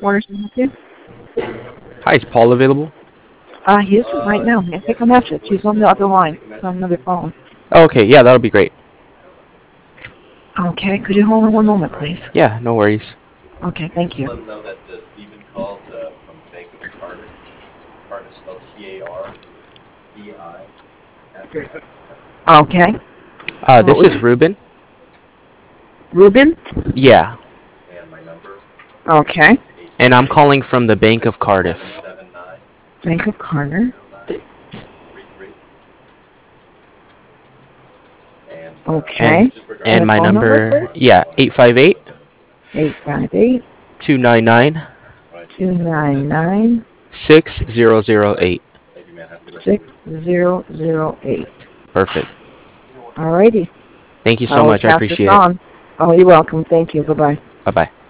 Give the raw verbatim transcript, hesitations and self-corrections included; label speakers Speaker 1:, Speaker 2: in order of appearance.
Speaker 1: headquarters and help you?
Speaker 2: Hi, is Paul available?
Speaker 1: Uh, he isn't right now. May I take a message? He's on the other line. He's on another phone.
Speaker 2: Oh, okay, yeah, that'll be great.
Speaker 1: Okay, could you hold on one moment, please?
Speaker 2: Yeah, no worries.
Speaker 1: Okay, thank you.
Speaker 3: Let them know that uh, Stephen called uh, from Bank of Cardiff. Cardiff spelled C A R D I.
Speaker 1: Okay.
Speaker 2: Uh, this
Speaker 1: What
Speaker 2: is
Speaker 1: was-
Speaker 2: Ruben.
Speaker 1: Ruben?
Speaker 2: Yeah,
Speaker 3: And my number
Speaker 1: Okay.
Speaker 2: and I'm calling from the Bank of Cardiff.
Speaker 3: seven nine
Speaker 1: Bank of Carter.
Speaker 3: three three. And uh,
Speaker 1: Okay.
Speaker 3: just regarding
Speaker 2: And my
Speaker 1: phone number,
Speaker 2: number, yeah, eight five eight,
Speaker 1: eight five eight,
Speaker 2: two nine nine,
Speaker 1: two nine nine,
Speaker 2: six zero zero eight.
Speaker 3: Thank you, man. Have a good rest
Speaker 1: six
Speaker 3: of the week.
Speaker 1: zero zero eight.
Speaker 2: Perfect.
Speaker 1: Alrighty.
Speaker 2: Thank you
Speaker 1: I
Speaker 2: so
Speaker 1: will
Speaker 2: much. I
Speaker 1: pass this
Speaker 2: appreciate it.
Speaker 1: on. Oh, you're welcome. Thank you. Bye-bye.
Speaker 2: Bye-bye.